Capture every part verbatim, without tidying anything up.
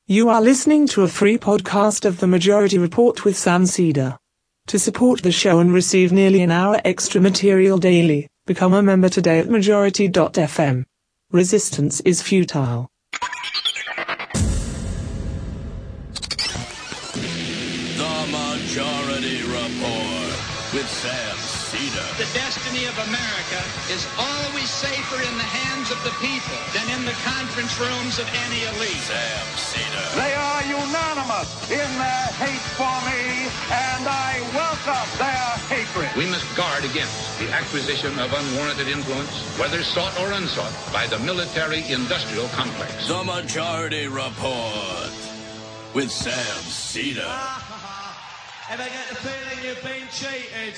You are listening to a free podcast of The Majority Report with Sam Seder. To support the show and receive nearly an hour extra material daily, become a member today at majority dot f m. Resistance is futile. The Majority Report with Sam Seder. The destiny of America is always safer in the hands of the people than in the conference rooms of any elite. Sam Seder. They are unanimous in their hate for me, and I welcome their hatred. We must guard against the acquisition of unwarranted influence, whether sought or unsought, by the military-industrial complex. The Majority Report with Sam Seder. Ever get the feeling you've been cheated?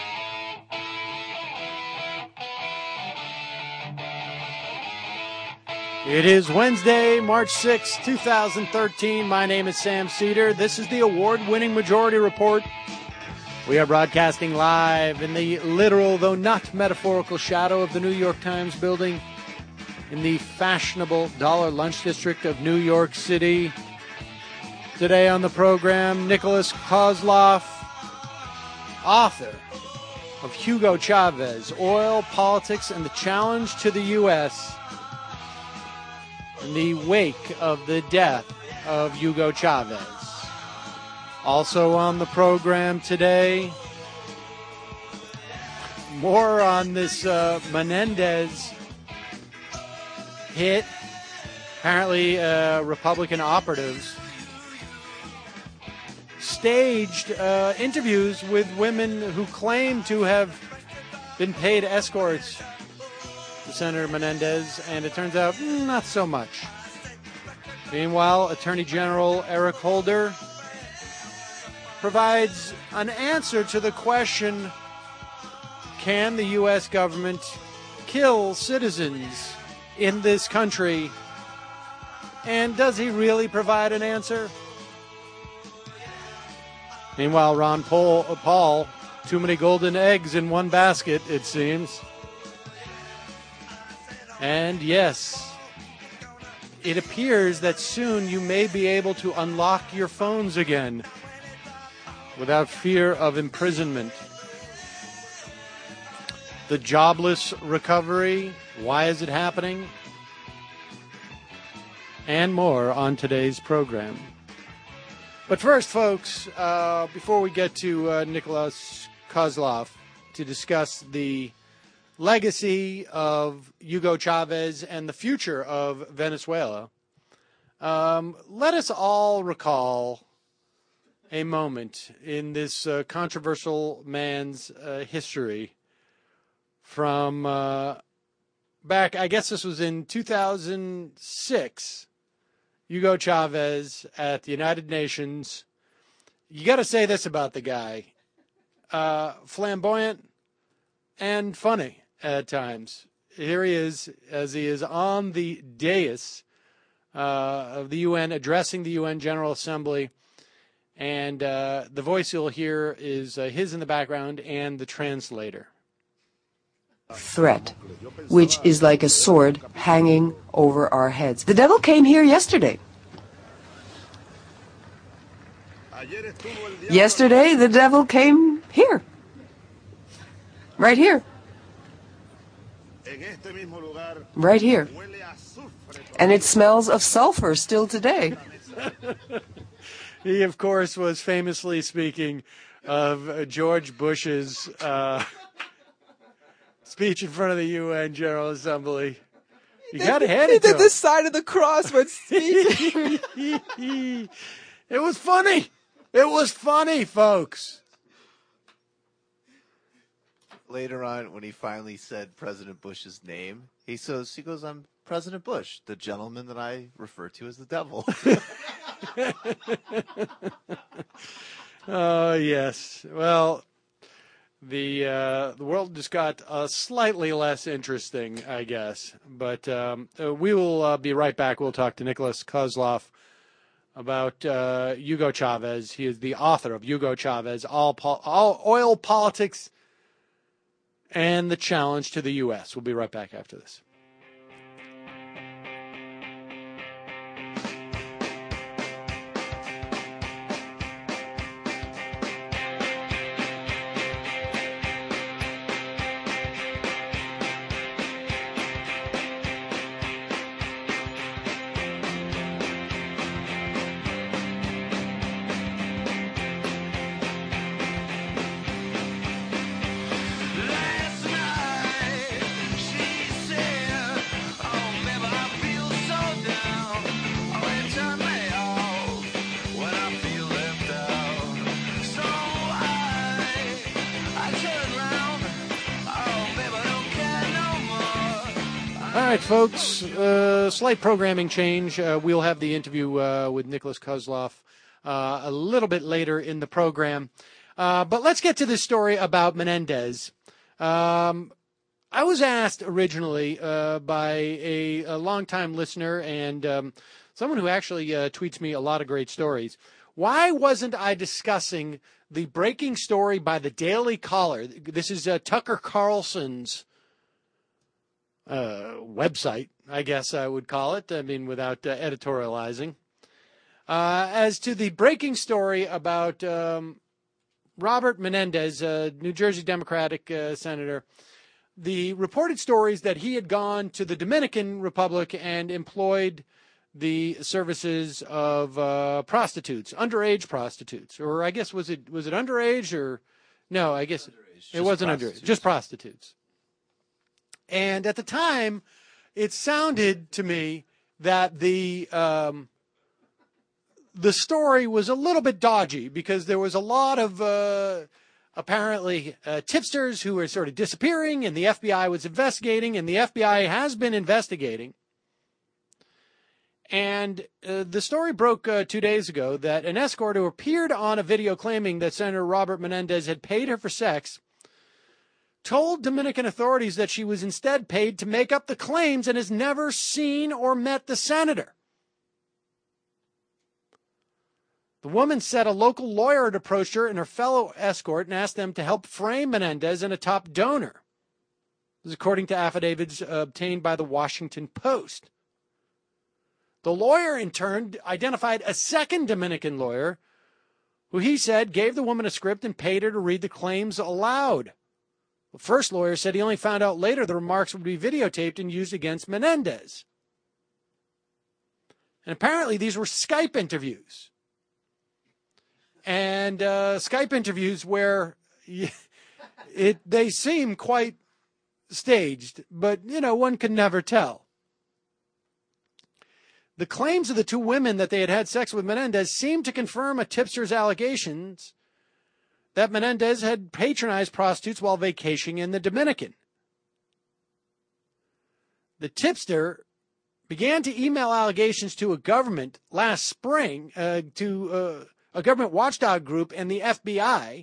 It is Wednesday, March sixth, twenty thirteen. My name is Sam Seder. This is the award-winning Majority Report. We are broadcasting live in the literal, though not metaphorical, shadow of the New York Times building in the fashionable Dollar Lunch District of New York City. Today on the program, Nicholas Kozloff, author of Hugo Chavez, Oil, Politics, and the Challenge to the U S in the wake of the death of Hugo Chavez. Also on the program today, more on this uh, Menendez hit. Apparently, uh, Republican operatives staged uh, interviews with women who claim to have been paid escorts to Senator Menendez, and it turns out mm, not so much. Meanwhile, Attorney General Eric Holder provides an answer to the question, can the U S government kill citizens in this country? And does he really provide an answer? Meanwhile, Ron Paul, Paul, too many golden eggs in one basket, it seems. And yes, it appears that soon you may be able to unlock your phones again without fear of imprisonment. The jobless recovery, why is it happening? And more on today's program. But first, folks, uh, before we get to uh, Nicholas Kozloff to discuss the legacy of Hugo Chavez and the future of Venezuela, um, let us all recall a moment in this uh, controversial man's uh, history from uh, back, I guess this was in two thousand six. Hugo Chavez at the United Nations. You got to say this about the guy. Uh, flamboyant and funny at times. Here he is, as he is on the dais uh, of the U N, addressing the U N General Assembly. And uh, the voice you'll hear is uh, his in the background and the translator. Threat, which is like a sword hanging over our heads. The devil came here yesterday. Yesterday, the devil came here. Right here. Right here. And it smells of sulfur still today. He, of course, was famously speaking of uh, George Bush's uh, speech in front of the U N General Assembly. You got to hand it to him. He did the sign of the cross when speaking. It was funny. It was funny, folks. Later on, when he finally said President Bush's name, he says, he goes, I'm President Bush, the gentleman that I refer to as the devil. Oh, uh, yes. Well, the uh, the world just got uh, slightly less interesting, I guess. But um, uh, we will uh, be right back. We'll talk to Nicholas Kozloff about uh, Hugo Chavez. He is the author of Hugo Chavez, All, Pol- All Oil, Politics, and the Challenge to the U S. We'll be right back after this. right, folks, uh, slight programming change. Uh, we'll have the interview uh, with Nicholas Kozlov uh, a little bit later in the program. Uh, but let's get to this story about Menendez. Um, I was asked originally uh, by a, a longtime listener and um, someone who actually uh, tweets me a lot of great stories, why wasn't I discussing the breaking story by the Daily Caller? This is uh, Tucker Carlson's uh, website, I guess I would call it, I mean, without uh, editorializing, uh, as to the breaking story about um, Robert Menendez, uh, New Jersey Democratic uh, senator, the reported stories that he had gone to the Dominican Republic and employed the services of uh, prostitutes, underage prostitutes, or I guess was it was it underage or no? I guess underage. It wasn't underage, just prostitutes. And at the time, it sounded to me that the um, the story was a little bit dodgy because there was a lot of uh, apparently uh, tipsters who were sort of disappearing, and the F B I was investigating, and the F B I has been investigating. And uh, the story broke uh, two days ago that an escort who appeared on a video claiming that Senator Robert Menendez had paid her for sex told Dominican authorities that she was instead paid to make up the claims and has never seen or met the senator. The woman said a local lawyer had approached her and her fellow escort and asked them to help frame Menendez and a top donor. This is according to affidavits obtained by the Washington Post. The lawyer, in turn, identified a second Dominican lawyer who he said gave the woman a script and paid her to read the claims aloud. The first lawyer said he only found out later the remarks would be videotaped and used against Menendez. And apparently these were Skype interviews. And uh, Skype interviews where it they seem quite staged, but, you know, one can never tell. The claims of the two women that they had had sex with Menendez seemed to confirm a tipster's allegations that Menendez had patronized prostitutes while vacationing in the Dominican. The tipster began to email allegations to a government last spring, uh, to uh, a government watchdog group and the F B I.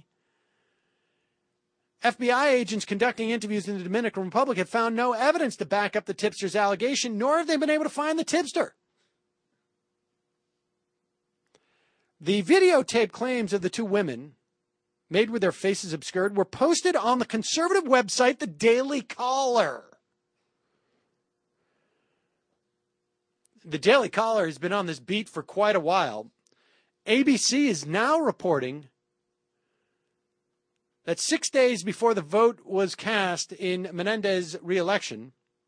F B I agents conducting interviews in the Dominican Republic have found no evidence to back up the tipster's allegation, nor have they been able to find the tipster. The videotape claims of the two women, made with their faces obscured, were posted on the conservative website, The Daily Caller. The Daily Caller has been on this beat for quite a while. A B C is now reporting that six days before the vote was cast in Menendez's re-election,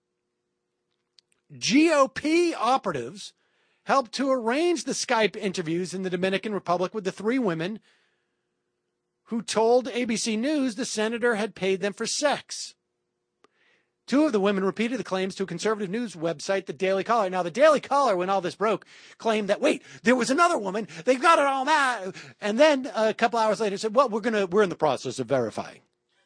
G O P operatives helped to arrange the Skype interviews in the Dominican Republic with the three women who told A B C News the senator had paid them for sex. Two of the women repeated the claims to a conservative news website, The Daily Caller. Now, The Daily Caller, when all this broke, claimed that, wait, there was another woman. They've got it all that. And then a couple hours later said, well, we're going to, we're in the process of verifying.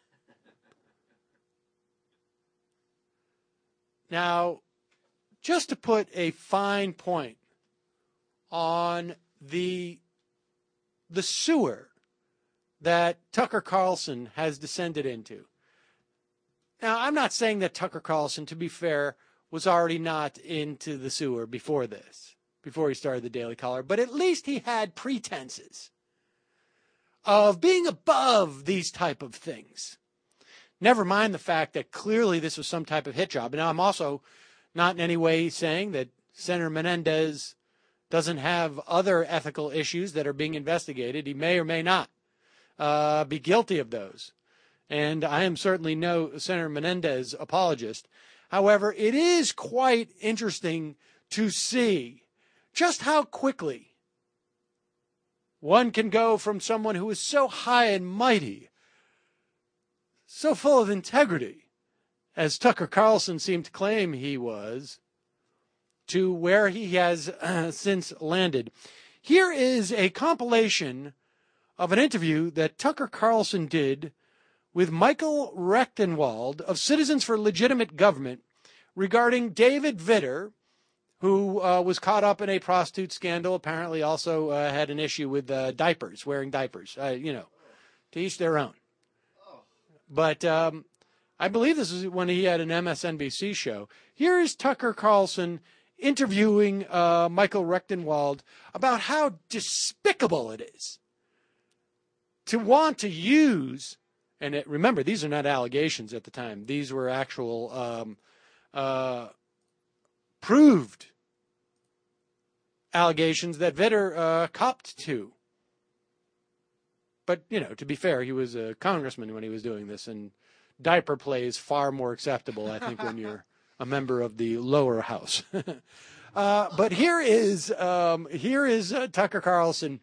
Now, just to put a fine point on the, the sewer that Tucker Carlson has descended into. Now, I'm not saying that Tucker Carlson, to be fair, was already not into the sewer before this, before he started the Daily Caller, but at least he had pretenses of being above these type of things. Never mind the fact that clearly this was some type of hit job. Now, I'm also not in any way saying that Senator Menendez doesn't have other ethical issues that are being investigated. He may or may not uh, be guilty of those. And I am certainly no Senator Menendez apologist. However, it is quite interesting to see just how quickly one can go from someone who is so high and mighty, so full of integrity, as Tucker Carlson seemed to claim he was, to where he has uh, since landed. Here is a compilation of an interview that Tucker Carlson did with Michael Rechtenwald of Citizens for Legitimate Government regarding David Vitter, who uh, was caught up in a prostitute scandal, apparently also uh, had an issue with uh, diapers, wearing diapers, uh, you know, to each their own. But um, I believe this is when he had an M S N B C show. Here is Tucker Carlson interviewing uh, Michael Rechtenwald about how despicable it is to want to use, and it, remember, these are not allegations at the time. These were actual um, uh, proved allegations that Vitter uh, copped to. But, you know, to be fair, he was a congressman when he was doing this, and diaper play is far more acceptable, I think, when you're a member of the lower house. uh, but here is um, here is uh, Tucker Carlson,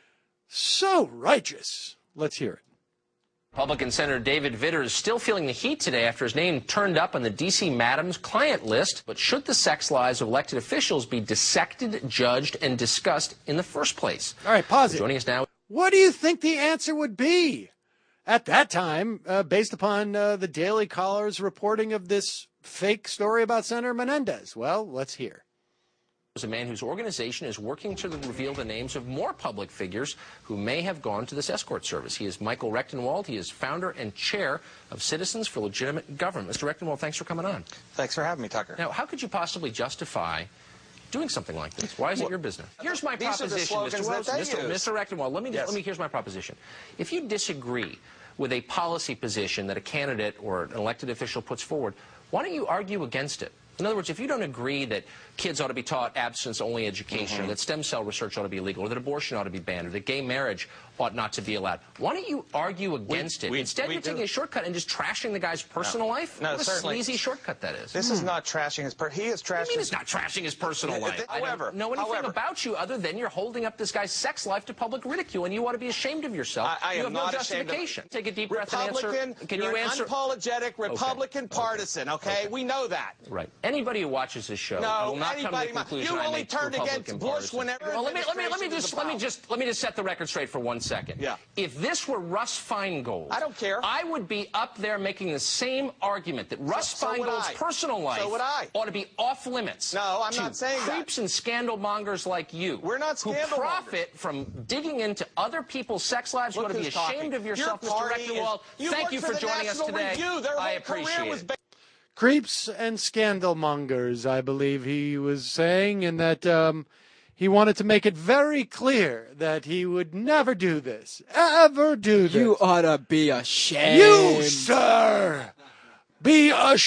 so righteous. Let's hear it. Republican Senator David Vitter is still feeling the heat today after his name turned up on the D C Madam's client list. But should the sex lives of elected officials be dissected, judged, and discussed in the first place? All right, pause it. Joining us now. What do you think the answer would be at that time, uh, based upon uh, the Daily Caller's reporting of this fake story about Senator Menendez? Well, let's hear. Is a man whose organization is working to reveal the names of more public figures who may have gone to this escort service. He is Michael Rechtenwald. He is founder and chair of Citizens for Legitimate Government. Mister Rechtenwald, thanks for coming on. Thanks for having me, Tucker. Now, how could you possibly justify doing something like this? Why is it well, your business? Here's my these proposition, are the Mister Wilson, Mister Mister Rechtenwald. Let me, yes. let me, here's my proposition. If you disagree with a policy position that a candidate or an elected official puts forward, why don't you argue against it? In other words, if you don't agree that kids ought to be taught abstinence-only education, mm-hmm. or that stem cell research ought to be illegal, or that abortion ought to be banned, or that gay marriage ought not to be allowed, why don't you argue against we, it? we, Instead, we you're do. taking a shortcut and just trashing the guy's personal no. life? No, what a certainly. sleazy shortcut that is. This hmm. is not trashing his... Per he is trashing... What do you mean it's not trashing his personal life? However, I don't know anything however, about you other than you're holding up this guy's sex life to public ridicule, and you ought to be ashamed of yourself. I, I you am have not no ashamed justification. Of... Take a deep breath Republican, and answer. Can you're you answer? An unapologetic Republican okay. partisan, okay? okay? We know that. Right. Anybody who watches this show no, will not come to the conclusion you I only make turned Republican against Bush partisan. whenever. Well, let me let me let me just let me just let me just set the record straight for one second. Yeah. If this were Russ Feingold, I don't care. I would be up there making the same argument that Russ so, so Feingold's personal life so would I. ought to be off limits. No, I'm to not saying creeps that. and scandal mongers like you. We're not scandal who profit mongers. from digging into other people's sex lives. Look you ought to be ashamed talking. of yourself, Your Mister Rechtenwald. Thank you for, for joining National us today. Review. Their I whole appreciate career was it. Creeps and scandal mongers, I believe he was saying, and that um, he wanted to make it very clear that he would never do this, ever do this. You ought to be ashamed. You, sir, be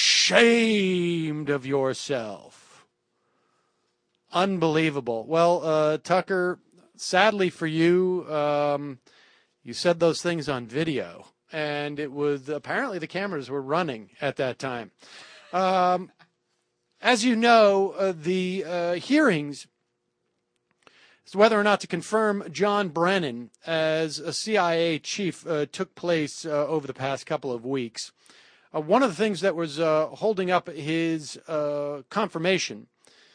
ashamed of yourself. Unbelievable. Well, uh, Tucker, sadly for you, um, you said those things on video. And it was apparently the cameras were running at that time. Um, as you know, uh, the uh, hearings as to whether or not to confirm John Brennan as a C I A chief uh, took place uh, over the past couple of weeks. Uh, one of the things that was uh, holding up his uh, confirmation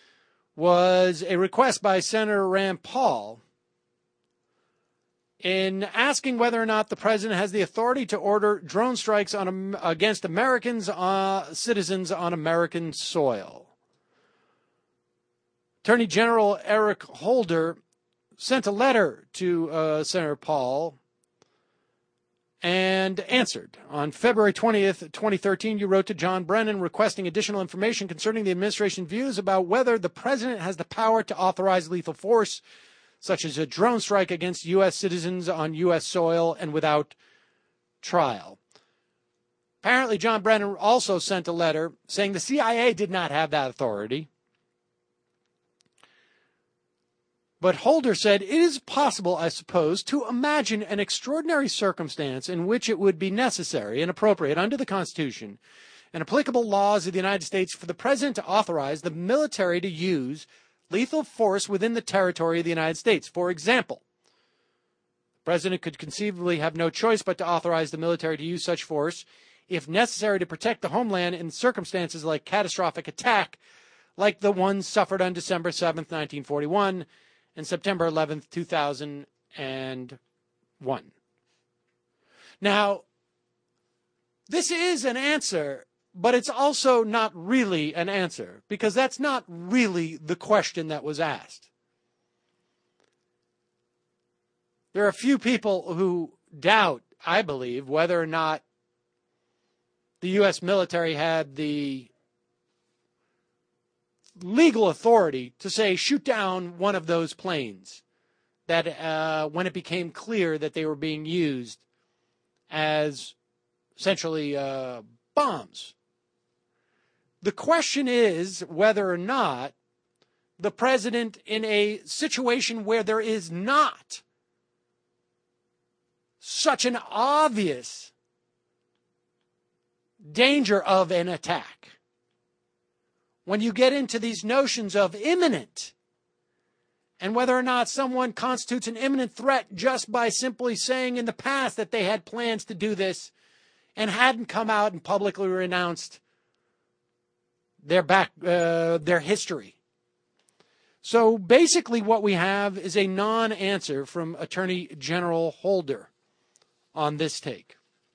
was a request by Senator Rand Paul in asking whether or not the president has the authority to order drone strikes on against Americans, uh, citizens on American soil. Attorney General Eric Holder sent a letter to uh, Senator Paul and answered. On February twentieth, twenty thirteen, you wrote to John Brennan requesting additional information concerning the administration's views about whether the president has the power to authorize lethal force, such as a drone strike against U S citizens on U S soil and without trial. Apparently, John Brennan also sent a letter saying the C I A did not have that authority. But Holder said, it is possible, I suppose, to imagine an extraordinary circumstance in which it would be necessary and appropriate under the Constitution and applicable laws of the United States for the president to authorize the military to use lethal force within the territory of the United States. For example, the president could conceivably have no choice but to authorize the military to use such force if necessary to protect the homeland in circumstances like catastrophic attack, like the ones suffered on December seventh, nineteen forty-one, and September eleventh, two thousand one. Now, this is an answer but it's also not really an answer, because that's not really the question that was asked. There are a few people who doubt, I believe, whether or not the U S military had the legal authority to say, shoot down one of those planes that uh, when it became clear that they were being used as essentially uh, bombs. The question is whether or not the president, in a situation where there is not such an obvious danger of an attack, when you get into these notions of imminent, and whether or not someone constitutes an imminent threat just by simply saying in the past that they had plans to do this and hadn't come out and publicly renounced their back, uh, their history. So basically what we have is a non-answer from Attorney General Holder on this take.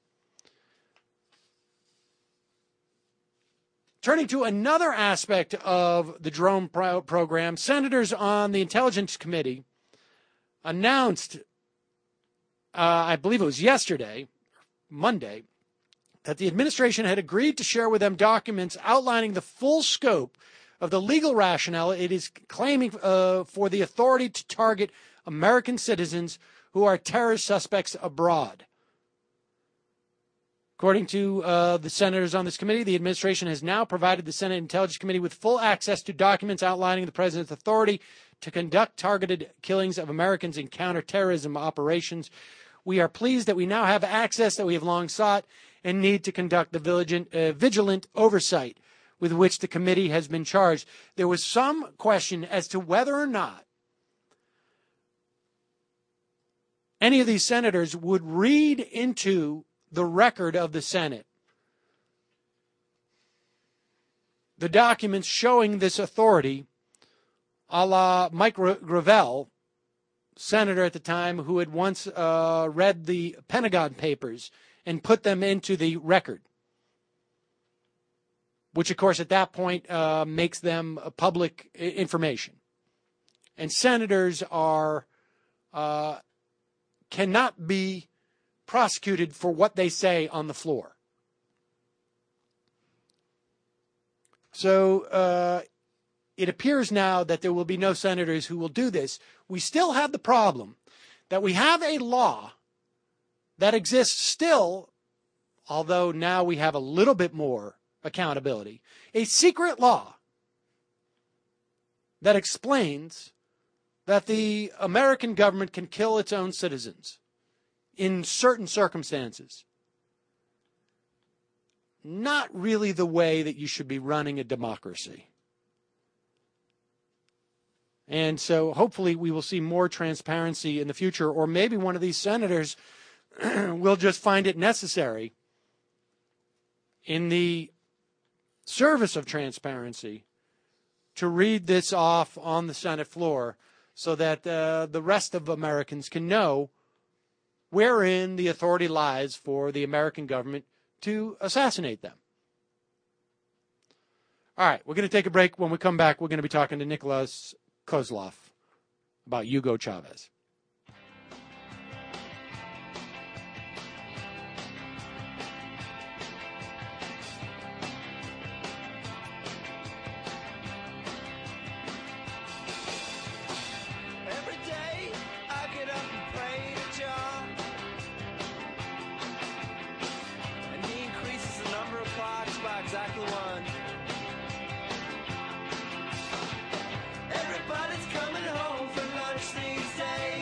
Turning to another aspect of the drone pro- program, senators on the Intelligence Committee announced, uh, I believe it was yesterday, Monday, that the administration had agreed to share with them documents outlining the full scope of the legal rationale it is claiming uh, for the authority to target American citizens who are terrorist suspects abroad. According to uh, the senators on this committee, the administration has now provided the Senate Intelligence Committee with full access to documents outlining the president's authority to conduct targeted killings of Americans in counterterrorism operations. We are pleased that we now have access that we have long sought and need to conduct the vigilant, uh, vigilant oversight with which the committee has been charged. There was some question as to whether or not any of these senators would read into the record of the Senate the documents showing this authority, a la Mike Gravel, senator at the time, who had once uh, read the Pentagon Papers and put them into the record, which, of course, at that point uh, makes them public information. And senators are uh, cannot be prosecuted for what they say on the floor. So uh, it appears now that there will be no senators who will do this. We still have the problem that we have a law that exists still, although now we have a little bit more accountability, a secret law that explains that the American government can kill its own citizens in certain circumstances. Not really the way that you should be running a democracy. And so hopefully we will see more transparency in the future, or maybe one of these senators will just find it necessary in the service of transparency to read this off on the Senate floor so that uh, the rest of Americans can know wherein the authority lies for the American government to assassinate them. All right, we're going to take a break. When we come back, we're going to be talking to Nicholas Kozlov about Hugo Chavez. Exactly one. Everybody's coming home for lunch these days.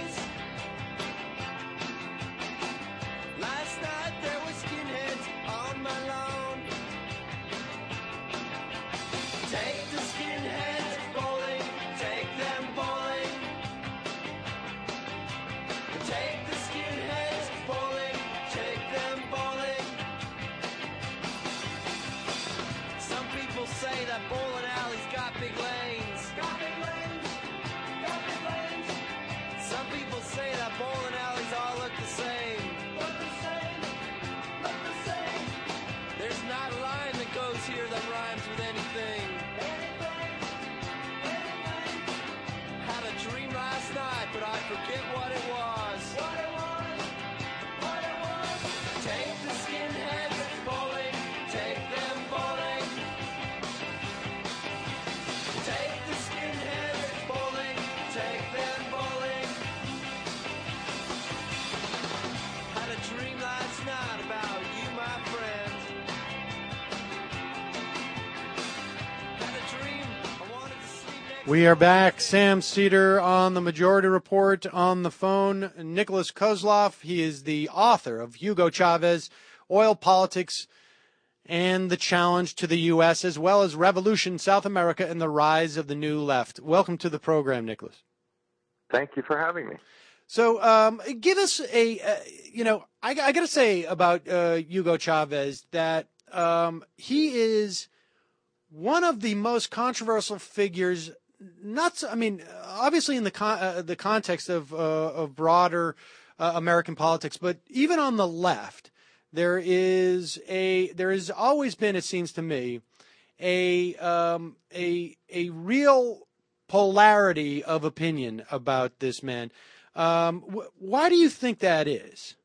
We are back. Sam Seder on the Majority Report. On the phone, Nicholas Kozlov. He is the author of Hugo Chavez, Oil Politics and the Challenge to the U S, as well as Revolution South America and the Rise of the New Left. Welcome to the program, Nicholas. Thank you for having me. So um, give us a, uh, you know, I, I got to say about uh, Hugo Chavez that um, he is one of the most controversial figures. Not, I mean, obviously in the con- uh, the context of uh, of broader uh, American politics, but even on the left, there is a there has always been, it seems to me, a um, a a real polarity of opinion about this man. Um, wh- why do you think that is?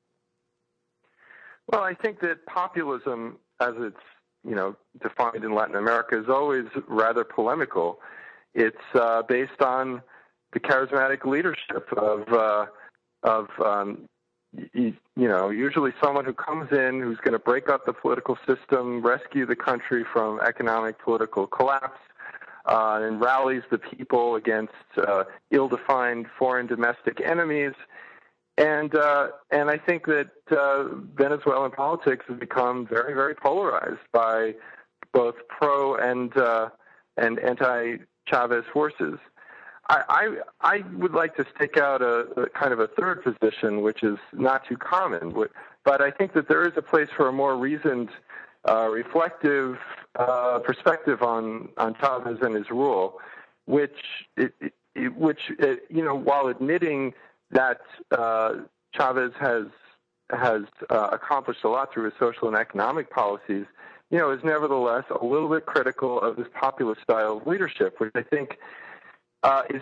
Well, I think that populism, as it's you know defined in Latin America, is always rather polemical. It's uh, based on the charismatic leadership of uh, of um, you, you know usually someone who comes in who's going to break up the political system, rescue the country from economic political collapse, uh, and rallies the people against uh, ill-defined foreign domestic enemies. And uh, and I think that uh, Venezuelan politics has become very very polarized by both pro and uh, and anti Chavez forces. I, I I would like to stick out a, a kind of a third position, which is not too common, but I think that there is a place for a more reasoned, uh, reflective uh, perspective on, on Chavez and his rule, which it, it, which it, you know while admitting that uh, Chavez has has uh, accomplished a lot through his social and economic policies, you know, is nevertheless a little bit critical of this populist style of leadership, which I think uh, is,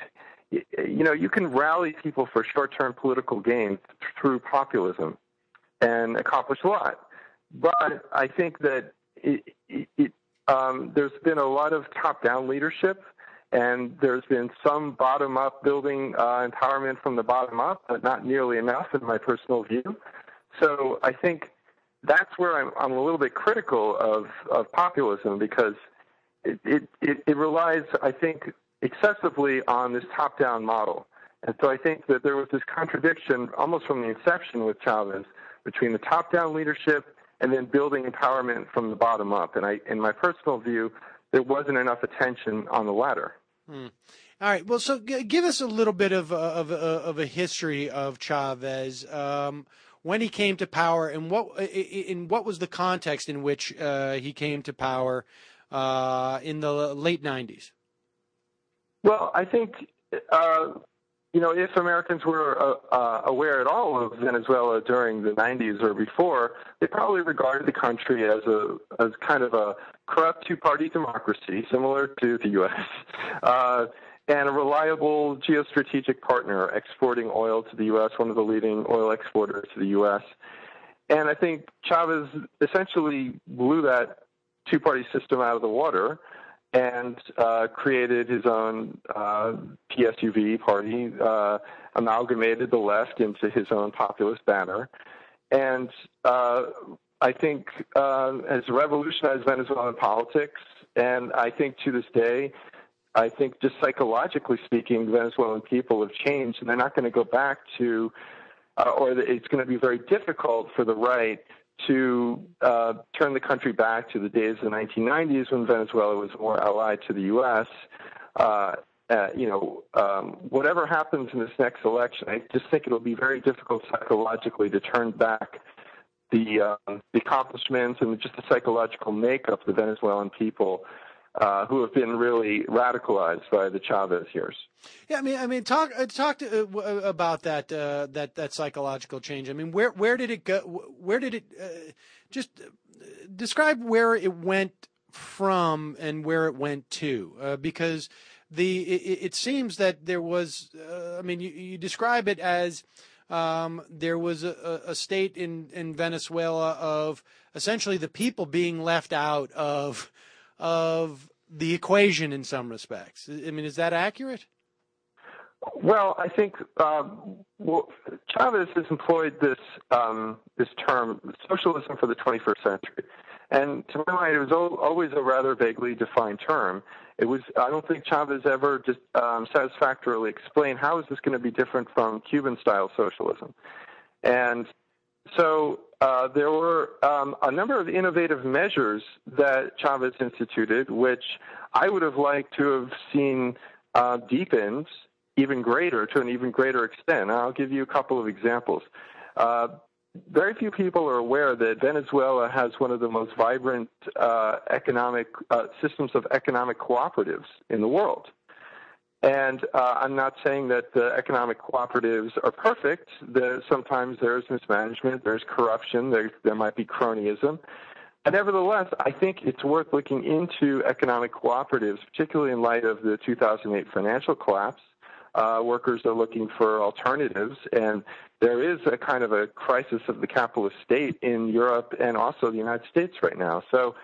you know, you can rally people for short-term political gains through populism and accomplish a lot. But I think that it, it, it, um, there's been a lot of top-down leadership, and there's been some bottom-up building uh, empowerment from the bottom up, but not nearly enough in my personal view. So I think that's where I'm, I'm a little bit critical of, of populism, because it, it, it, it relies, I think, excessively on this top-down model. And so I think that there was this contradiction almost from the inception with Chavez between the top-down leadership and then building empowerment from the bottom up. And I, in my personal view, there wasn't enough attention on the latter. Hmm. All right. Well, so g- give us a little bit of uh, of, uh, of a history of Chavez. Um, when he came to power, and what in what was the context in which uh, he came to power uh, in the late nineties? Well, I think uh, you know if Americans were uh, uh, aware at all of Venezuela during the nineties or before, they probably regarded the country as a as kind of a corrupt two-party democracy, similar to the U S, uh, and a reliable geostrategic partner exporting oil to the U S, one of the leading oil exporters to the U S. And I think Chavez essentially blew that two-party system out of the water and uh, created his own uh, P S U V party, uh, amalgamated the left into his own populist banner. And uh, I think uh, has revolutionized Venezuelan politics. And I think to this day, I think just psychologically speaking, Venezuelan people have changed, and they're not going to go back to, uh, or it's going to be very difficult for the right to uh, turn the country back to the days of the nineteen nineties when Venezuela was more allied to the U S. Uh, uh, you know, um, whatever happens in this next election, I just think it'll be very difficult psychologically to turn back the, uh, the accomplishments and just the psychological makeup of the Venezuelan people, Uh, who have been really radicalized by the Chavez years. Yeah, I mean, I mean, talk uh, talk to, uh, w- about that uh, that that psychological change. I mean, where where did it go? Where did it? Uh, just describe where it went from and where it went to, uh, because the it, it seems that there was. Uh, I mean, you, you describe it as um, there was a, a state in in Venezuela of essentially the people being left out of. of the equation in some respects. I mean, is that accurate? Well, I think um, well, Chavez has employed this um, this term, socialism for the twenty-first century. And to my mind, it was al- always a rather vaguely defined term. It was, I don't think Chavez ever just um, satisfactorily explained how is this going to be different from Cuban-style socialism. And so uh, there were um, a number of innovative measures that Chavez instituted, which I would have liked to have seen uh, deepened even greater, to an even greater extent. And I'll give you a couple of examples. Uh, very few people are aware that Venezuela has one of the most vibrant uh, economic uh, systems of economic cooperatives in the world. And uh, I'm not saying that the economic cooperatives are perfect. There, sometimes there's mismanagement, there's corruption, there, there might be cronyism. But nevertheless, I think it's worth looking into economic cooperatives, particularly in light of the two thousand eight financial collapse. Uh, workers are looking for alternatives, and there is a kind of a crisis of the capitalist state in Europe and also the United States right now. So,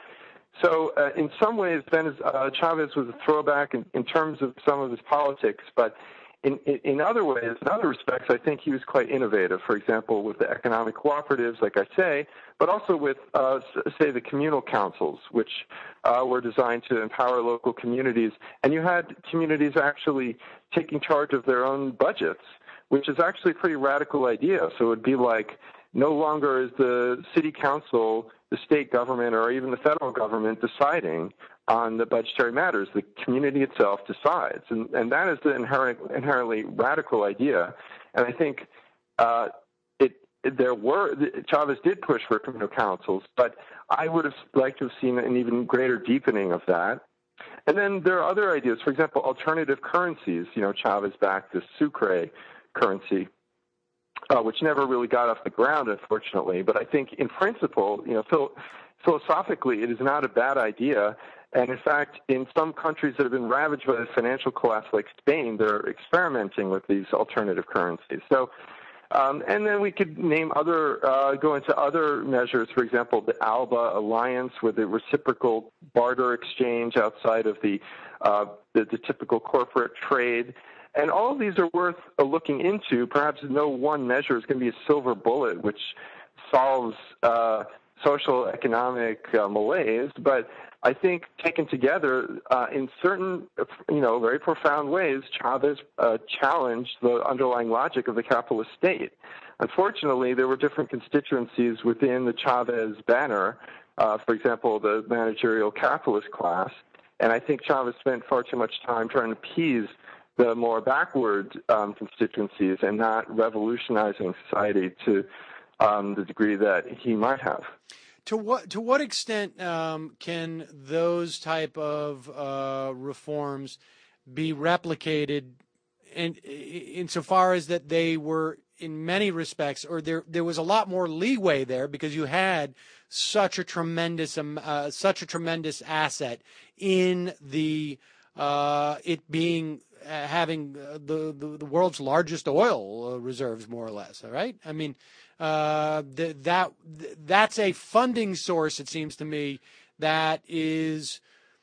so uh, in some ways, Venez- uh, Chavez was a throwback in, in terms of some of his politics, but in, in, in other ways, in other respects, I think he was quite innovative. For example, with the economic cooperatives, like I say, but also with, uh, say, the communal councils, which uh, were designed to empower local communities. And you had communities actually taking charge of their own budgets, which is actually a pretty radical idea. So it would be like no longer is the city council, the state government, or even the federal government deciding on the budgetary matters. The community itself decides. And, and that is the inherent, inherently radical idea. And I think uh, it, it there were, Chavez did push for communal councils, but I would have liked to have seen an even greater deepening of that. And then there are other ideas. For example, alternative currencies. You know, Chavez backed the Sucre currency, uh, which never really got off the ground, unfortunately. But I think in principle, you know, phil- philosophically, it is not a bad idea. And in fact, in some countries that have been ravaged by the financial collapse, like Spain, they're experimenting with these alternative currencies. So, um, and then we could name other, uh, go into other measures. For example, the ALBA alliance, with the reciprocal barter exchange outside of the, uh, the, the typical corporate trade. And all of these are worth uh, looking into. Perhaps no one measure is going to be a silver bullet which solves uh, social economic uh, malaise, but I think taken together uh, in certain, you know, very profound ways, Chavez uh, challenged the underlying logic of the capitalist state. Unfortunately, there were different constituencies within the Chavez banner, uh, for example, the managerial capitalist class, and I think Chavez spent far too much time trying to appease the more backward um, constituencies and not revolutionizing society to um, the degree that he might have. To what to what extent um, can those type of uh, reforms be replicated, in insofar as that they were in many respects, or there there was a lot more leeway there because you had such a tremendous um, uh, such a tremendous asset in the uh, it being uh, having uh, the, the the world's largest oil uh, reserves, more or less. All right, I mean. Uh, th- that th- that's a funding source, it seems to me, that is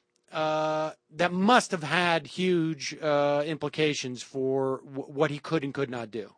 uh, that must have had huge uh, implications for w- what he could and could not do.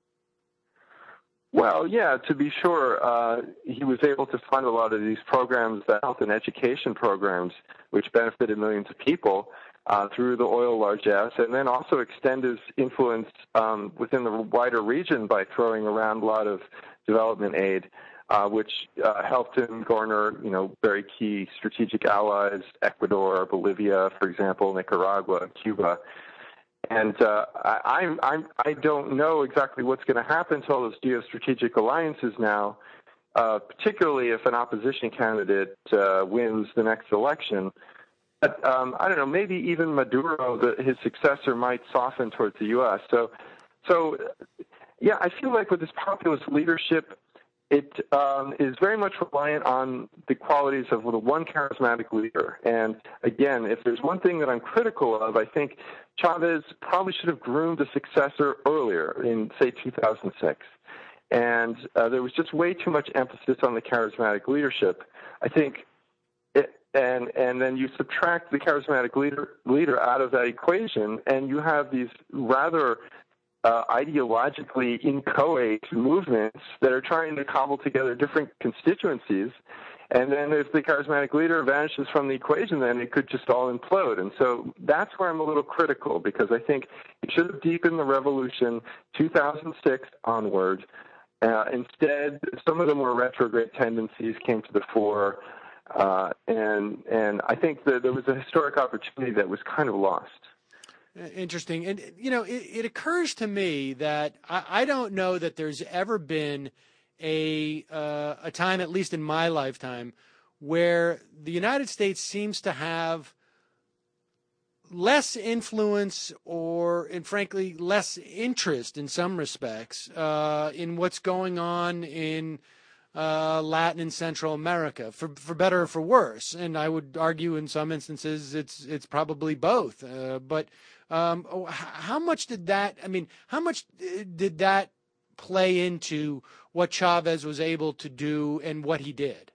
Well, yeah, to be sure, uh, he was able to fund a lot of these programs, the health and education programs, which benefited millions of people uh, through the oil largesse, and then also extend his influence um, within the wider region by throwing around a lot of development aid, uh, which uh, helped him garner, you know, very key strategic allies, Ecuador, Bolivia, for example, Nicaragua, Cuba. And uh, I, I'm, I'm, I don't know exactly what's going to happen to all those geostrategic alliances now, uh, particularly if an opposition candidate uh, wins the next election. But um, I don't know, maybe even Maduro, the, his successor, might soften towards the U S. So, so. Yeah, I feel like with this populist leadership, it um, is very much reliant on the qualities of the one charismatic leader. And again, if there's one thing that I'm critical of, I think Chavez probably should have groomed a successor earlier in, say, two thousand six. And uh, there was just way too much emphasis on the charismatic leadership. I think it, and and then you subtract the charismatic leader leader out of that equation, and you have these rather uh, ideologically inchoate movements that are trying to cobble together different constituencies. And then if the charismatic leader vanishes from the equation, then it could just all implode. And so that's where I'm a little critical, because I think it should have deepened the revolution two thousand six onward. Uh, instead, some of the more retrograde tendencies came to the fore. Uh, and and I think that there was a historic opportunity that was kind of lost. Interesting. And, you know, it, it occurs to me that I, I don't know that there's ever been a uh, a time, at least in my lifetime, where the United States seems to have less influence or, and frankly, less interest in some respects uh, in what's going on in uh, Latin and Central America, for for better or for worse. And I would argue in some instances it's it's probably both. Uh, but um, how much did that, I mean, how much did that play into what Chavez was able to do and what he did?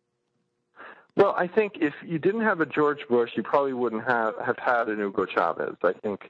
Well, I think if you didn't have a George Bush, you probably wouldn't have, have had an Hugo Chavez. I think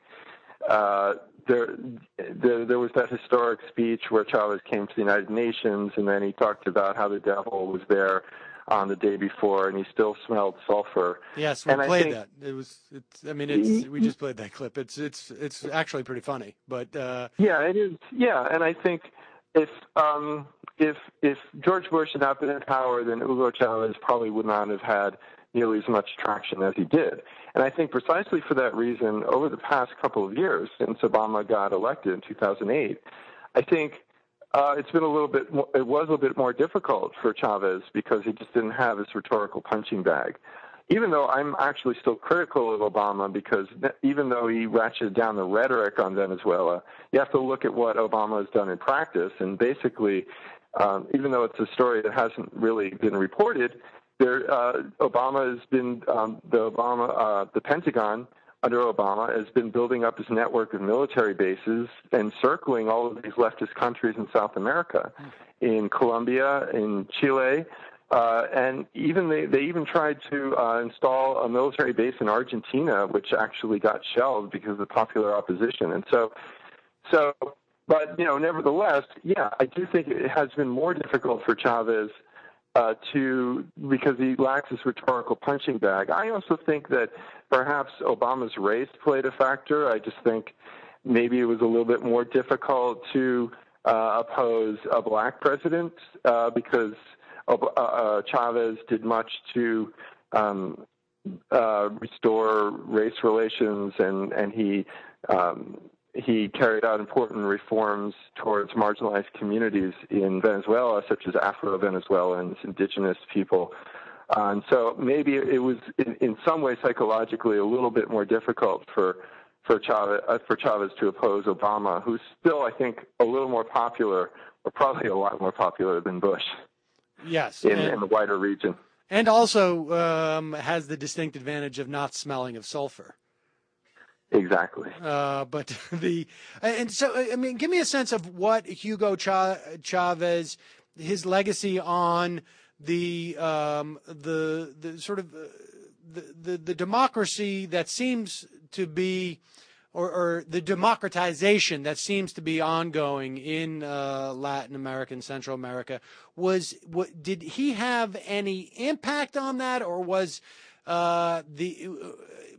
uh, there, there there was that historic speech where Chavez came to the United Nations, and then he talked about how the devil was there on the day before, and he still smelled sulfur. Yes, we and played think, that. It was, it's, I mean, it's, we just played that clip. It's, it's, it's actually pretty funny, but uh, yeah, it is. Yeah, and I think if um, if if George Bush had not been in power, then Hugo Chavez probably would not have had nearly as much traction as he did. And I think precisely for that reason, over the past couple of years, since Obama got elected in two thousand eight, I think uh, it's been a little bit, more, it was a bit more difficult for Chavez because he just didn't have his rhetorical punching bag. Even though I'm actually still critical of Obama, because even though he ratcheted down the rhetoric on Venezuela, you have to look at what Obama has done in practice. And basically, um, even though it's a story that hasn't really been reported, there, uh, Obama has been um, the Obama, uh, the Pentagon under Obama has been building up his network of military bases and circling all of these leftist countries in South America, in Colombia, in Chile. Uh, and even they, they even tried to uh, install a military base in Argentina, which actually got shelved because of the popular opposition. And so, so, but you know, nevertheless, yeah, I do think it has been more difficult for Chavez uh, to because he lacks his rhetorical punching bag. I also think that perhaps Obama's race played a factor. I just think maybe it was a little bit more difficult to uh, oppose a black president uh, because. Uh, Chavez did much to um, uh, restore race relations, and and he um, he carried out important reforms towards marginalized communities in Venezuela, such as Afro-Venezuelans, indigenous people. Uh, and so maybe it was in, in some way psychologically a little bit more difficult for for Chavez uh, for Chavez to oppose Obama, who's still, I think, a little more popular, or probably a lot more popular than Bush. Yes, in, and, in the wider region, and also um, has the distinct advantage of not smelling of sulfur. Exactly. Uh, but the and so I mean, give me a sense of what Hugo Chavez, his legacy on the um, the the sort of the, the the democracy that seems to be. Or, or the democratization that seems to be ongoing in uh, Latin America and Central America, was what, did he have any impact on that, or was uh, the uh,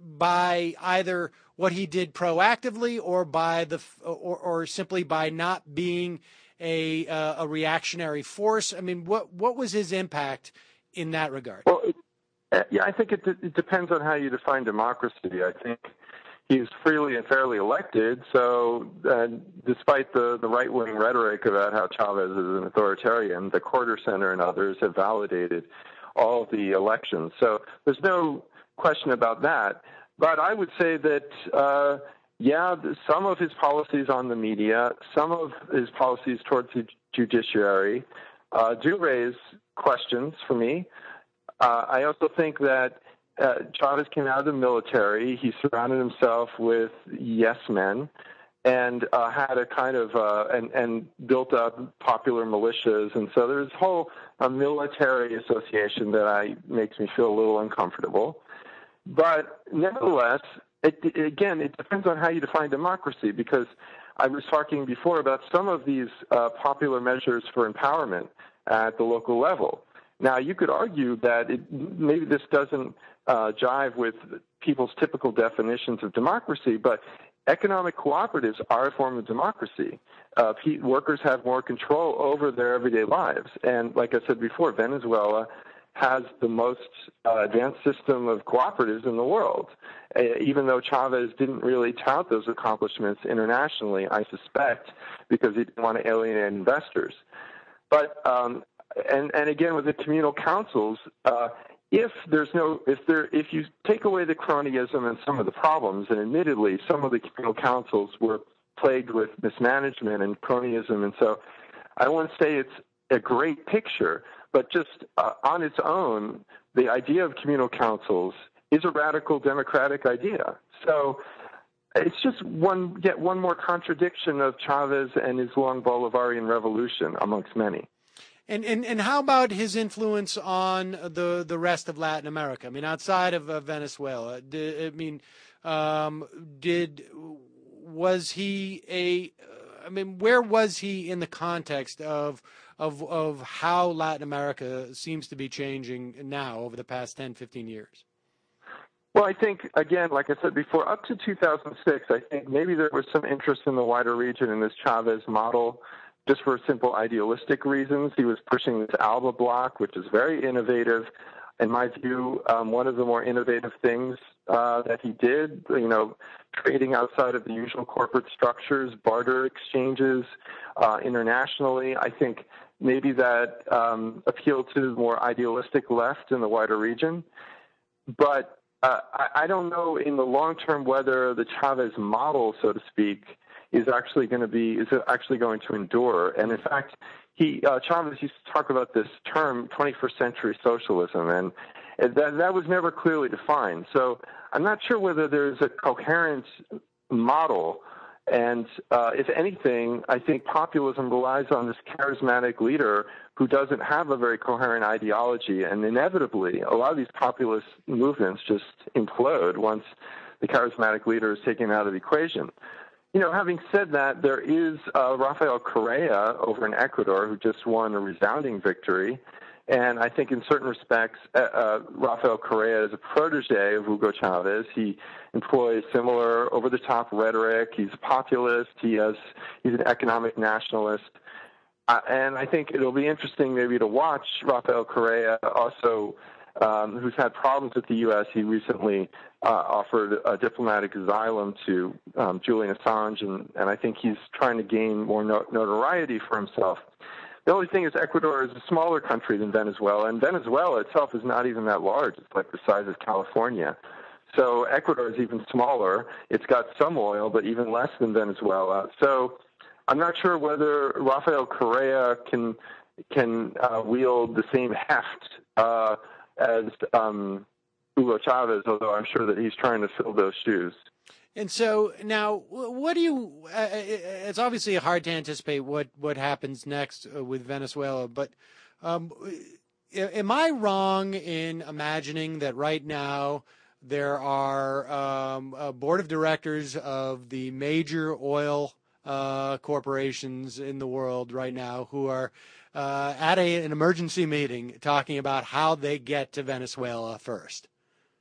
by either what he did proactively, or by the or, or simply by not being a uh, a reactionary force? I mean, what what was his impact in that regard? Well, it, yeah, I think it, it depends on how you define democracy. I think. He's freely and fairly elected, so uh, despite the, the right-wing rhetoric about how Chavez is an authoritarian, the Carter Center and others have validated all of the elections. So there's no question about that. But I would say that, uh, yeah, some of his policies on the media, some of his policies towards the judiciary uh, do raise questions for me. Uh, I also think that Uh, Chavez came out of the military. He surrounded himself with yes men, and uh, had a kind of uh, and and built up popular militias, and so there's a whole a military association that I makes me feel a little uncomfortable. But nevertheless, it, it, again, it depends on how you define democracy, because I was talking before about some of these uh, popular measures for empowerment at the local level. Now, you could argue that it, maybe this doesn't uh, jive with people's typical definitions of democracy, but economic cooperatives are a form of democracy. Uh, workers have more control over their everyday lives. And like I said before, Venezuela has the most uh, advanced system of cooperatives in the world, uh, even though Chavez didn't really tout those accomplishments internationally, I suspect, because he didn't want to alienate investors. But um, and and again with the communal councils, uh, if there's no if there if you take away the cronyism and some of the problems, and admittedly some of the communal councils were plagued with mismanagement and cronyism, and so I won't say it's a great picture, but just uh, on its own, the idea of communal councils is a radical democratic idea. So it's just one yet one more contradiction of Chavez and his long Bolivarian revolution, amongst many. And, and and how about his influence on the the rest of Latin America? I mean, outside of uh, Venezuela, did, I mean, um, did was he a? I mean, where was he in the context of of of how Latin America seems to be changing now over the past ten, fifteen years? Well, I think, again, like I said before, up to two thousand six, I think maybe there was some interest in the wider region in this Chavez model, just for simple idealistic reasons. He was pushing this ALBA block, which is very innovative. In my view, um, one of the more innovative things uh, that he did, you know, trading outside of the usual corporate structures, barter exchanges uh, internationally. I think maybe that um, appealed to the more idealistic left in the wider region. But uh, I, I don't know in the long term whether the Chavez model, so to speak, is actually going to be is actually going to endure. And in fact, he uh, Chavez used to talk about this term twenty-first century socialism, and that that was never clearly defined. So I'm not sure whether there's a coherent model. And uh, if anything, I think populism relies on this charismatic leader who doesn't have a very coherent ideology, and inevitably, a lot of these populist movements just implode once the charismatic leader is taken out of the equation. You know, having said that, there is uh, Rafael Correa over in Ecuador who just won a resounding victory. And I think in certain respects, uh, uh, Rafael Correa is a protege of Hugo Chavez. He employs similar over-the-top rhetoric. He's a populist. He has, he's an economic nationalist. Uh, and I think it'll be interesting maybe to watch Rafael Correa also, um, who's had problems with the U S. He recently uh, offered a diplomatic asylum to um, Julian Assange, and, and I think he's trying to gain more no- notoriety for himself. The only thing is Ecuador is a smaller country than Venezuela, and Venezuela itself is not even that large. It's like the size of California. So Ecuador is even smaller. It's got some oil, but even less than Venezuela. So I'm not sure whether Rafael Correa can can uh, wield the same heft uh, as um, Hugo Chavez, although I'm sure that he's trying to fill those shoes. And so now, what do you? Uh, it's obviously hard to anticipate what, what happens next with Venezuela, but um, am I wrong in imagining that right now there are um, a board of directors of the major oil uh, corporations in the world right now who are uh, at a, an emergency meeting talking about how they get to Venezuela first?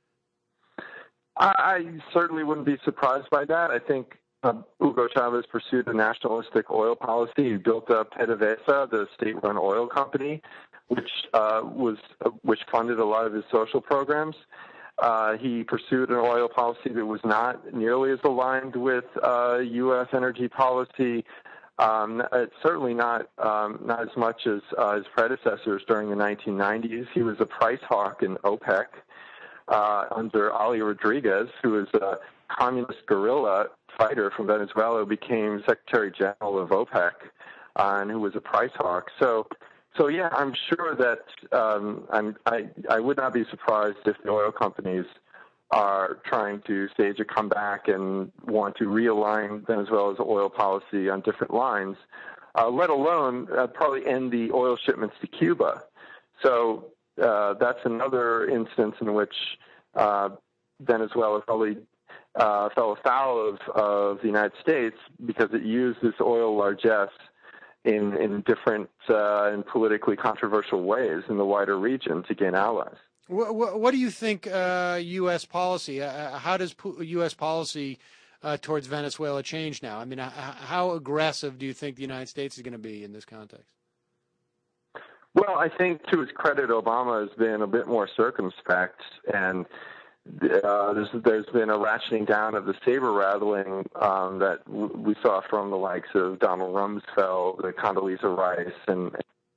I certainly wouldn't be surprised by that. I think uh, Hugo Chavez pursued a nationalistic oil policy. He built up PDVSA, the state-run oil company, which uh, was uh, which funded a lot of his social programs. Uh, he pursued an oil policy that was not nearly as aligned with uh, U S energy policy. Um, it's certainly not um, not as much as uh, his predecessors during the nineteen nineties. He was a price hawk in OPEC. Uh, under Ali Rodriguez, who is a communist guerrilla fighter from Venezuela, who became Secretary General of OPEC, uh, and who was a price hawk. So, so yeah, I'm sure that um, I'm, I I would not be surprised if the oil companies are trying to stage a comeback and want to realign Venezuela's oil policy on different lines, uh, let alone uh, probably end the oil shipments to Cuba. So uh, that's another instance in which uh, Venezuela probably uh, fell afoul of, of the United States because it used this oil largesse in, in different uh, and politically controversial ways in the wider region to gain allies. What, what do you think uh, U S policy, uh, how does U S policy uh, towards Venezuela change now? I mean, how aggressive do you think the United States is going to be in this context? Well, I think to his credit, Obama has been a bit more circumspect, and uh, there's, there's been a ratcheting down of the saber rattling um, that w- we saw from the likes of Donald Rumsfeld, Condoleezza Rice, and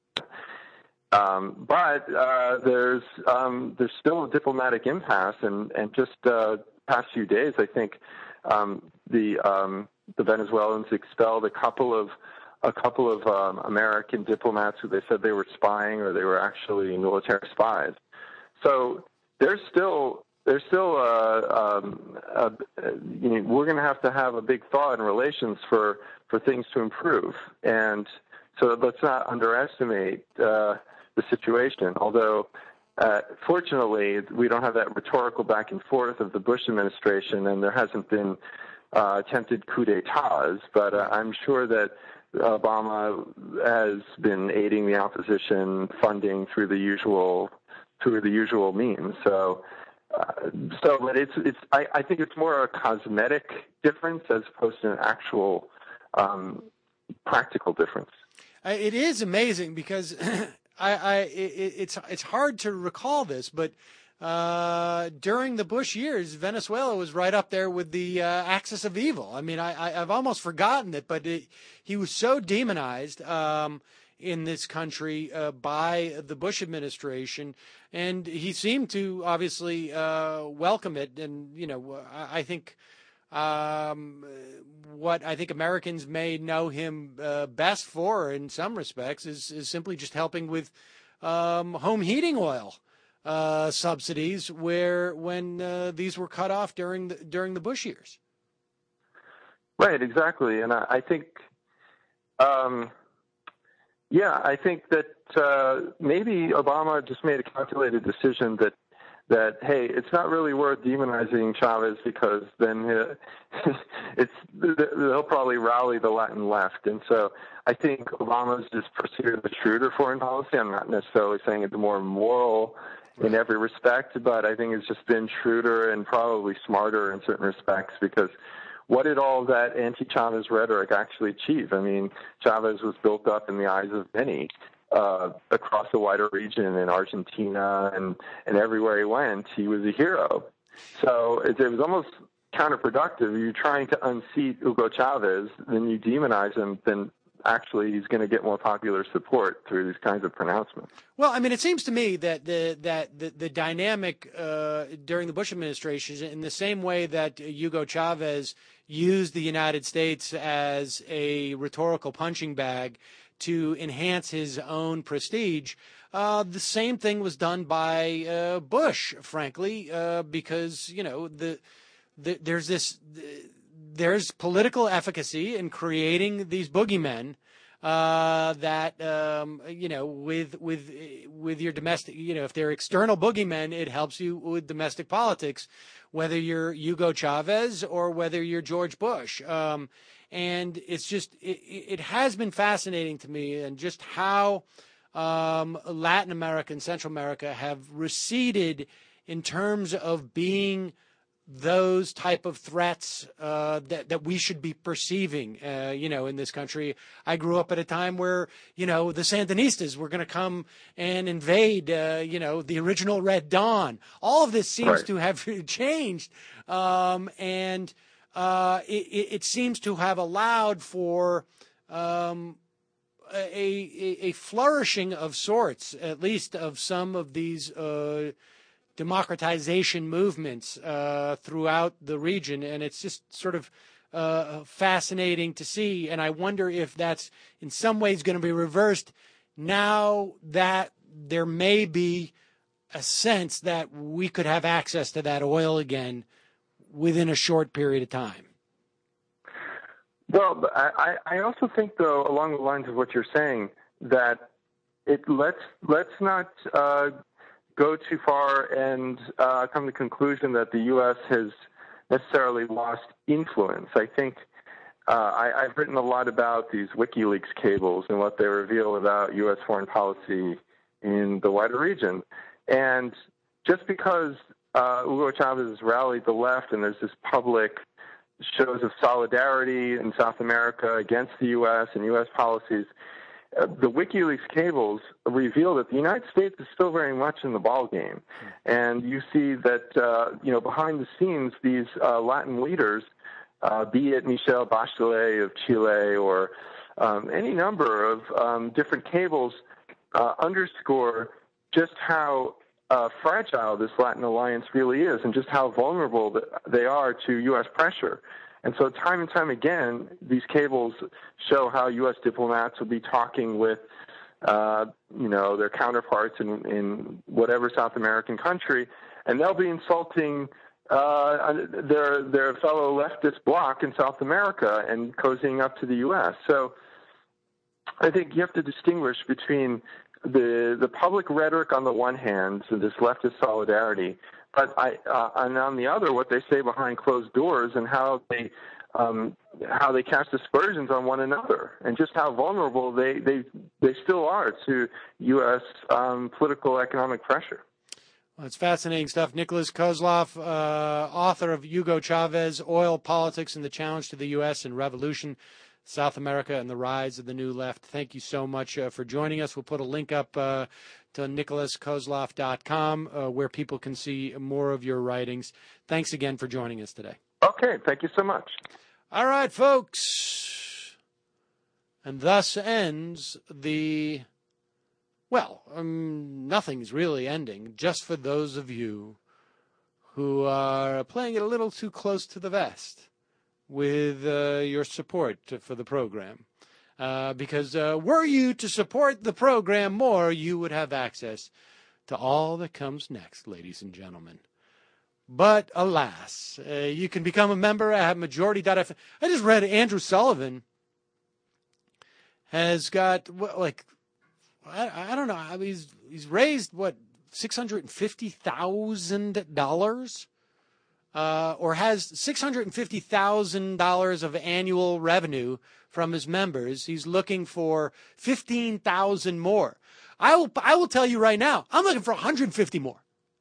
Um, but uh, there's um, there's still a diplomatic impasse, and and just uh, past few days, I think um, the um, the Venezuelans expelled a couple of a couple of um, American diplomats who they said they were spying or they were actually military spies. So there's still there's still uh, um, a, you know, we're going to have to have a big thaw in relations for for things to improve, and so let's not underestimate Uh, the situation, although uh, fortunately we don't have that rhetorical back and forth of the Bush administration, and there hasn't been uh, attempted coup d'etats, but uh, I'm sure that Obama has been aiding the opposition, funding through the usual through the usual means. So, uh, so, but it's it's I, I think it's more a cosmetic difference as opposed to an actual um, practical difference. It is amazing because. I, I it, it's it's hard to recall this, but uh, during the Bush years, Venezuela was right up there with the uh, axis of evil. I mean, I, I, I've almost forgotten it, but it, he was so demonized um, in this country uh, by the Bush administration, and he seemed to obviously uh, welcome it. And you know, I, I think. Um, what I think Americans may know him uh, best for, in some respects, is, is simply just helping with um, home heating oil uh, subsidies, where when uh, these were cut off during the during the Bush years. Right, exactly, and I, I think, um, yeah, I think that uh, maybe Obama just made a calculated decision that. That hey, it's not really worth demonizing Chavez because then uh, it's they'll probably rally the Latin left, and so I think Obama's just pursued a shrewder foreign policy. I'm not necessarily saying it's more moral in every respect, but I think it's just been shrewder and probably smarter in certain respects because what did all that anti-Chavez rhetoric actually achieve? I mean, Chavez was built up in the eyes of many. Uh, across the wider region in Argentina and, and everywhere he went, he was a hero. So it, it was almost counterproductive. You're trying to unseat Hugo Chavez, then you demonize him, then actually he's going to get more popular support through these kinds of pronouncements. Well, I mean, it seems to me that the that the, the dynamic uh, during the Bush administration, in the same way that Hugo Chavez used the United States as a rhetorical punching bag to enhance his own prestige. Uh, the same thing was done by uh, Bush, frankly, uh, because, you know, the, the there's this the, there's political efficacy in creating these boogeymen uh, that, um, you know, with with with your domestic, you know, if they're external boogeymen, it helps you with domestic politics, whether you're Hugo Chavez or whether you're George Bush. Um, And it's just, it, it has been fascinating to me, and just how um, Latin America and Central America have receded in terms of being those type of threats uh, that, that we should be perceiving, uh, you know, in this country. I grew up at a time where, you know, the Sandinistas were going to come and invade, uh, you know, the original Red Dawn. All of this seems right. to have changed. Um, and Uh, it, it seems to have allowed for um, a, a, a flourishing of sorts, at least of some of these uh, democratization movements uh, throughout the region. And it's just sort of uh, fascinating to see. And I wonder if that's in some ways going to be reversed now that there may be a sense that we could have access to that oil again within a short period of time. Well, I, I also think, though, along the lines of what you're saying, that it let's let's not uh, go too far and uh, come to the conclusion that the U S has necessarily lost influence. I think uh, I, I've written a lot about these WikiLeaks cables and what they reveal about U S foreign policy in the wider region. And just because uh, Hugo Chavez has rallied the left and there's this public shows of solidarity in South America against the U S and U S policies, uh, the WikiLeaks cables reveal that the United States is still very much in the ballgame. And you see that, uh, you know, behind the scenes, these uh, Latin leaders, uh, be it Michelle Bachelet of Chile or um, any number of um, different cables, uh, underscore just how uh, fragile this Latin alliance really is and just how vulnerable they are to U S pressure. And so time and time again, these cables show how U S diplomats will be talking with, uh, you know, their counterparts in, in whatever South American country, and they'll be insulting uh, their their fellow leftist bloc in South America and cozying up to the U S. So I think you have to distinguish between the the public rhetoric on the one hand, so this leftist solidarity, but I uh, and on the other, what they say behind closed doors and how they um, how they cast aspersions on one another, and just how vulnerable they they, they still are to U S um, political economic pressure. Well, it's fascinating stuff. Nicholas Kozlov, uh, author of Hugo Chavez, Oil, Politics, and the Challenge to the U S and Revolution, South America and the Rise of the New Left. Thank you so much uh, for joining us. We'll put a link up uh, to nicholas kozlov dot com uh, where people can see more of your writings. Thanks again for joining us today. Okay, thank you so much. All right, folks. And thus ends the, well, um, nothing's really ending, just for those of you who are playing it a little too close to the vest with uh, your support for the program. Uh, because uh, were you to support the program more, you would have access to all that comes next, ladies and gentlemen. But alas, uh, you can become a member at majority dot f m. I just read Andrew Sullivan has got, what, like, I, I don't know, I mean, he's, he's raised, what, six hundred fifty thousand dollars? Uh, or has six hundred fifty thousand dollars of annual revenue from his members. He's looking for fifteen thousand more. I will, I will tell you right now, I'm looking for one hundred fifty more.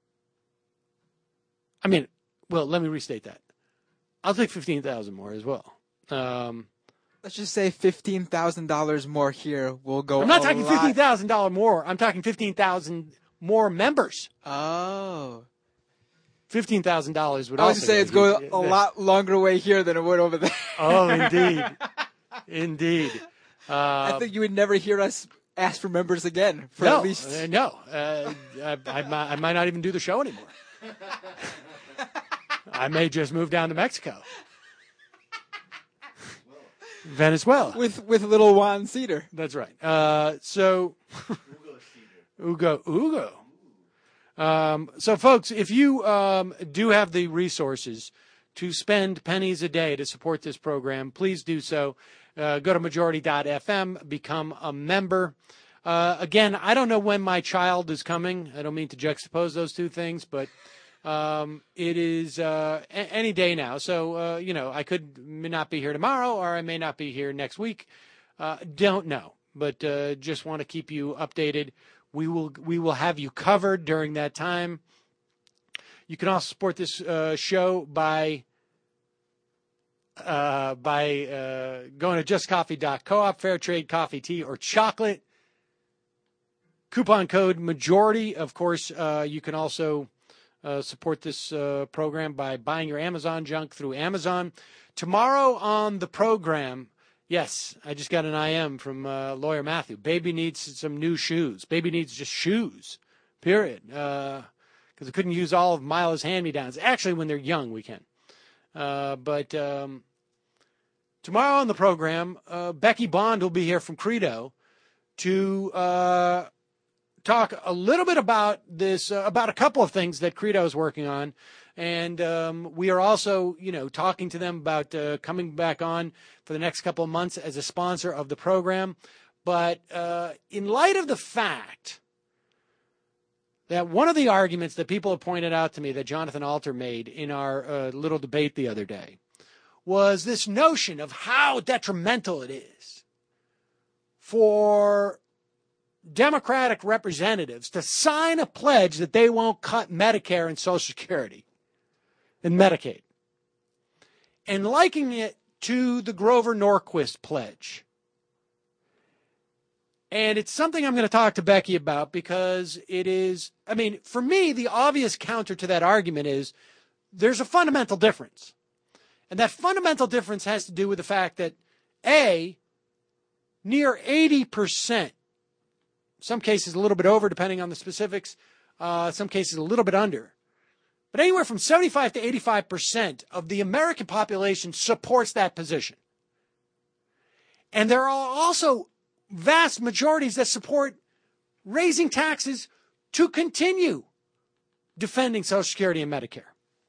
I mean, well, let me restate that. I'll take fifteen thousand more as well. Um, Let's just say fifteen thousand dollars more here will go. I'm not a talking lot. fifteen thousand dollars more. I'm talking fifteen thousand more members. Oh. fifteen thousand dollars would I was also to say it's going go a lot longer way here than it would over there. Oh, indeed. Indeed. Uh, I think you would never hear us ask for members again for no, at least. Uh, no, uh, I, I, I might not even do the show anymore. I may just move down to Mexico. Venezuela. With with little Juan Cedar. That's right. Uh, so, Ugo, Ugo. Um, so, folks, if you um, do have the resources to spend pennies a day to support this program, please do so. Uh, go to majority dot f m, become a member. Uh, again, I don't know when my child is coming. I don't mean to juxtapose those two things, but um, it is uh, a- any day now. So, uh, you know, I could may not be here tomorrow, or I may not be here next week. Uh, don't know, but uh, just want to keep you updated. We will we will have you covered during that time. You can also support this uh, show by uh, by uh, going to just coffee dot coop, fair trade coffee, tea, or chocolate. Coupon code MAJORITY. Of course, uh, you can also uh, support this uh, program by buying your Amazon junk through Amazon. Tomorrow on the program, yes, I just got an I M from uh, Lawyer Matthew. Baby needs some new shoes. Baby needs just shoes, period. Because uh, I couldn't use all of Mila's hand-me-downs. Actually, when they're young, we can. Uh, but um, tomorrow on the program, uh, Becky Bond will be here from Credo to uh, talk a little bit about this, uh, about a couple of things that Credo is working on. And um, we are also, you know, talking to them about uh, coming back on for the next couple of months as a sponsor of the program. But uh, in light of the fact that one of the arguments that people have pointed out to me that Jonathan Alter made in our uh, little debate the other day was this notion of how detrimental it is for Democratic representatives to sign a pledge that they won't cut Medicare and Social Security and Medicaid, and likening it to the Grover Norquist pledge. And it's something I'm going to talk to Becky about because it is, I mean, for me, the obvious counter to that argument is there's a fundamental difference. And that fundamental difference has to do with the fact that, A, near eighty percent, some cases a little bit over depending on the specifics, uh, some cases a little bit under, but anywhere from seventy-five to eighty-five percent of the American population supports that position. And there are also vast majorities that support raising taxes to continue defending Social Security and Medicare.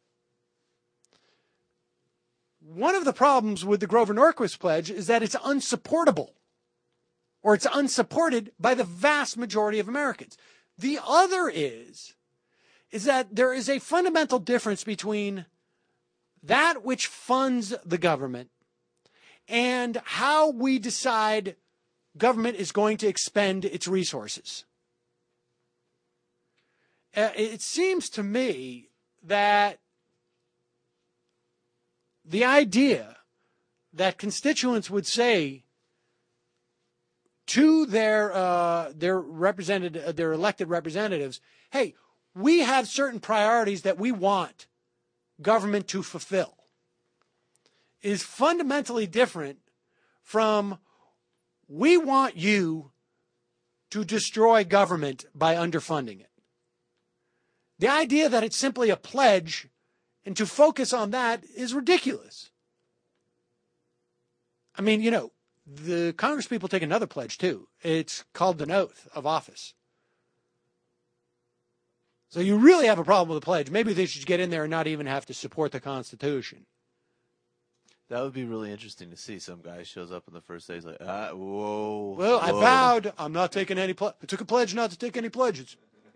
One of the problems with the Grover Norquist pledge is that it's unsupportable, or it's unsupported by the vast majority of Americans. The other is, is that there is a fundamental difference between that which funds the government and how we decide government is going to expend its resources. Uh, it seems to me that the idea that constituents would say to their uh, their represented uh, their elected representatives, "Hey, we have certain priorities that we want government to fulfill," is fundamentally different from "we want you to destroy government by underfunding it." The idea that it's simply a pledge and to focus on that is ridiculous. I mean, you know, the Congress people take another pledge too. It's called an oath of office. So you really have a problem with the pledge. Maybe they should get in there and not even have to support the Constitution. That would be really interesting to see. Some guy shows up on the first day, he's like, ah, whoa. Well, whoa. I vowed I'm not taking any pledge. I took a pledge not to take any pledges.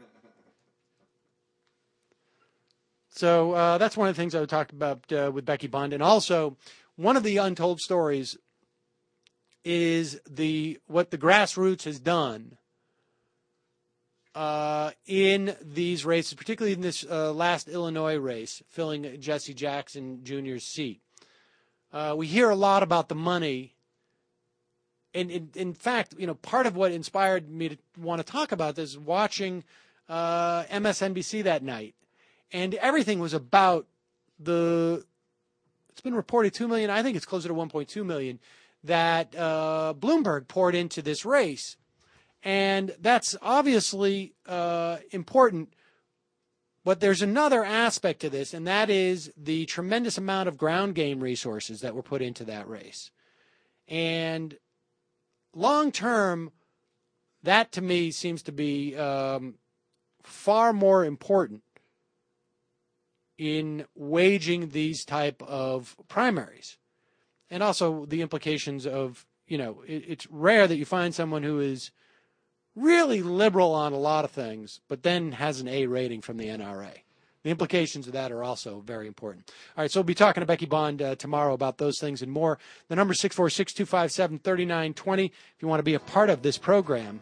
So uh, that's one of the things I would talk about uh, with Becky Bond. And also, one of the untold stories is the what the grassroots has done uh, in these races, particularly in this uh, last Illinois race, filling Jesse Jackson Junior's seat. Uh, we hear a lot about the money. And in, in fact, you know, part of what inspired me to want to talk about this is watching uh, M S N B C that night. And everything was about the, it's been reported two million dollars, I think it's closer to one point two million dollars, that uh, Bloomberg poured into this race. And that's obviously uh, important. But there's another aspect to this, and that is the tremendous amount of ground game resources that were put into that race. And long term, that to me seems to be um, far more important in waging these type of primaries. And also the implications of, you know, it, it's rare that you find someone who is really liberal on a lot of things, but then has an A rating from the N R A. The implications of that are also very important. All right, so we'll be talking to Becky Bond uh, tomorrow about those things and more. The number is six four six, two five seven, three nine two zero if you want to be a part of this program.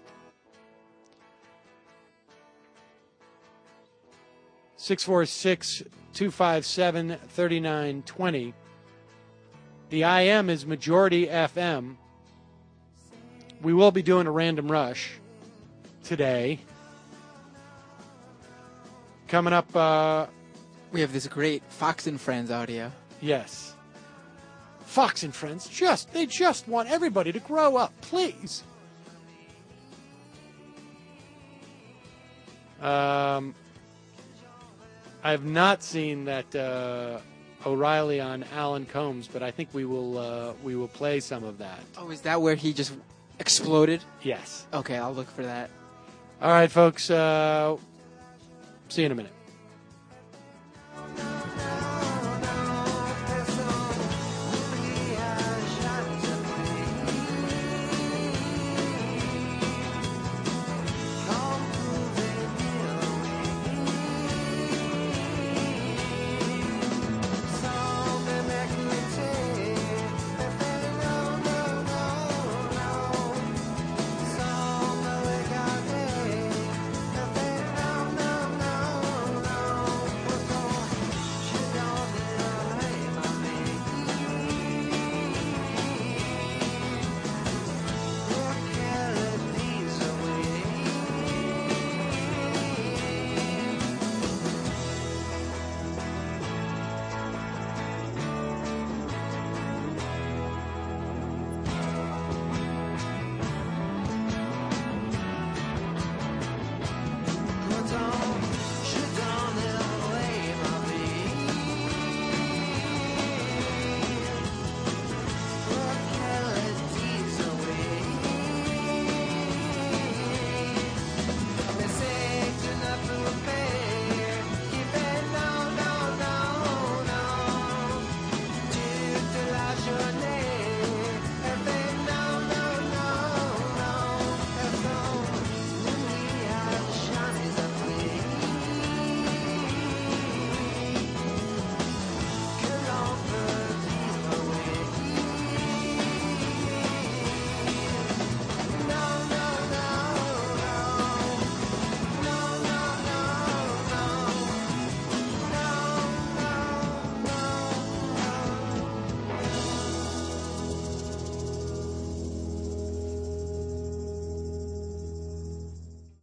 six four six, two five seven, three nine two zero. The I M is Majority F M. We will be doing a random rush today. Coming up, uh, we have this great Fox and Friends audio. Yes. Fox and Friends, just they just want everybody to grow up, please. Um, I have not seen that uh, O'Reilly on Alan Combs, but I think we will uh, we will play some of that. Oh, is that where he just exploded? Yes. Okay, I'll look for that. All right, folks. Uh, see you in a minute.